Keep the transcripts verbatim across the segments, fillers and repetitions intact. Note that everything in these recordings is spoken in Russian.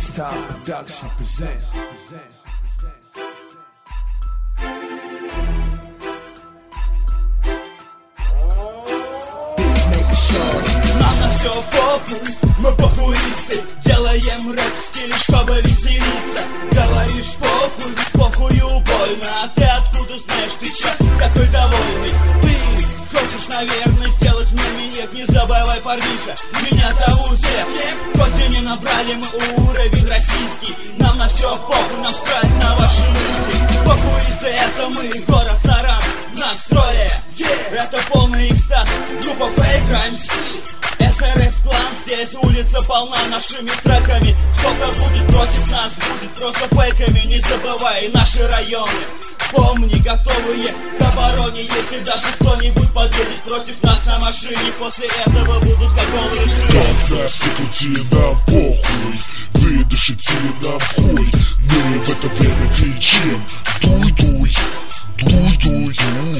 Star Production present. Нам на все похуй, мы похуисты. Делаем рэп в стиле, чтобы веселиться. Говоришь похуй, похую больно. А ты откуда знаешь, ты че такой довольный? Ты хочешь, наверное, сделать мне минет. Не забывай, парниша, меня зовут Зев. Хоть и не набрали мы уровень российский, нам на все похуй, нам справить на ваши мысли. Похуисты это мы, город Саран. Настроение, yeah. Это полный экстаз. Группа Fake Rhymes, эс эр эс клан. Здесь улица полна нашими треками. Кто-то будет против нас, будет просто фейками. Не забывай наши районы, помни, готовые к обороне. Если даже кто-нибудь подъедет против нас на машине, после этого будут как голые шины. Когда секунде нам похуй, вы дышите нам хуй. Мы в это время кричим: дуй-дуй, дуй-дуй.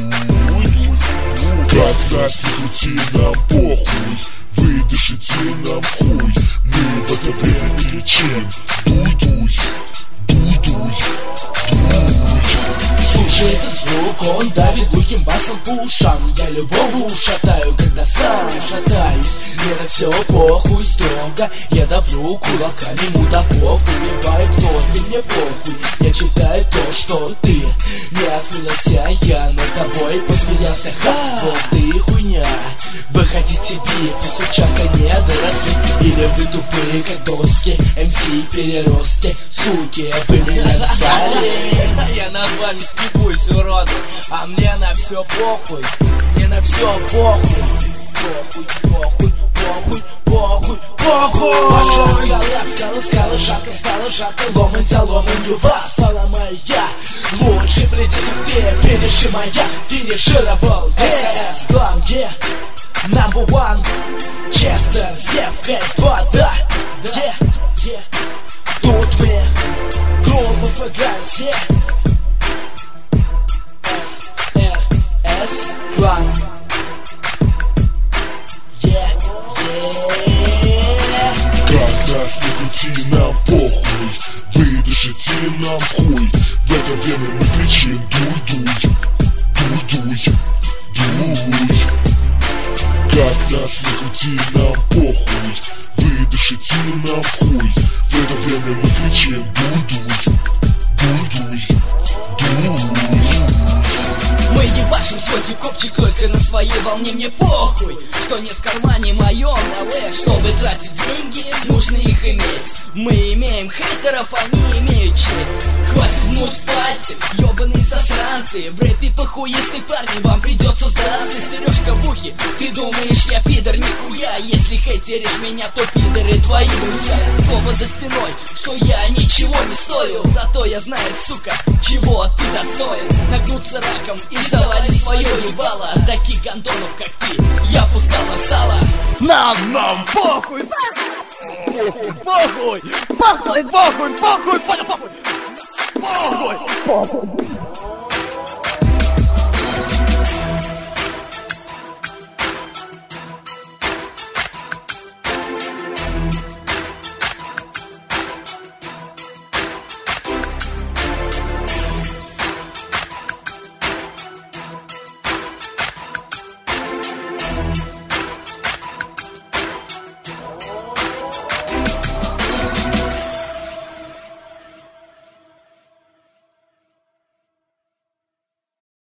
Когда секунде нам похуй, вы дышите нам хуй. Мы в это время кричим: дуй-дуй, дуй-дуй, дуй. Слушай этот звук, он давит глухим басом по ушам. Я любого ушатаю, когда сам шатаюсь. Мне на все похуй, строго я давлю кулаками мудаков. Убиваю, кто ты, мне похуй. Я читаю то, что ты не осмелился, я над тобой посмеялся. Ха, вот ты хуйня. Вы хотите биф, и сучака не доросли. Или вы тупые, как доски, эм си переростки. Суки, вы меня достали. Я над вами стебусь, уроды, а мне на все похуй. Мне на все похуй. Похуй, похуй, похуй, похуй, похуй. Ваша скала, скала, скала, жарко, стало жарко. Ломань за ломанью вас поломаю я. Лучше приди себе, финиши моя. Финишировал эс эр эс клан, yeah. Number one, Честер, Зев, Кейт, вода, yeah, yeah. Тут мы грубо поиграем, yeah. эс эр эс клан, yeah, yeah. Когда секунде нам похуй, вы дышите нам хуй. В это время мы кричим: дуй-дуй, дуй-дуй, дуй. Когда секунде нам похуй, вы дышите нам хуй. В это время мы кричим: дуй-дуй, дуй-дуй, дуй. Мы ебашим свой хип-хопчик только на своей волне. Мне похуй, что нет в кармане моем лаве. Чтобы тратить деньги, нужно их иметь. Мы имеем хейтеров, они имеют честь. Хватит гнуть пальцы, ебаные засранцы. В рэпе похуистые парни, вам придется сдаться. Сережка в ухе, ты думаешь я пидор? Нихуя, если хейтеришь меня, то пидоры твои друзья. Слово за спиной, что я ничего не стою. Зато я знаю, сука, чего ты достоин. Нагнуться раком и завалить свое ебало. Таких гандонов, как ты, я пускала сало. Нам, нам похуй, похуй, похуй, похуй, похуй, похуй, похуй, похуй.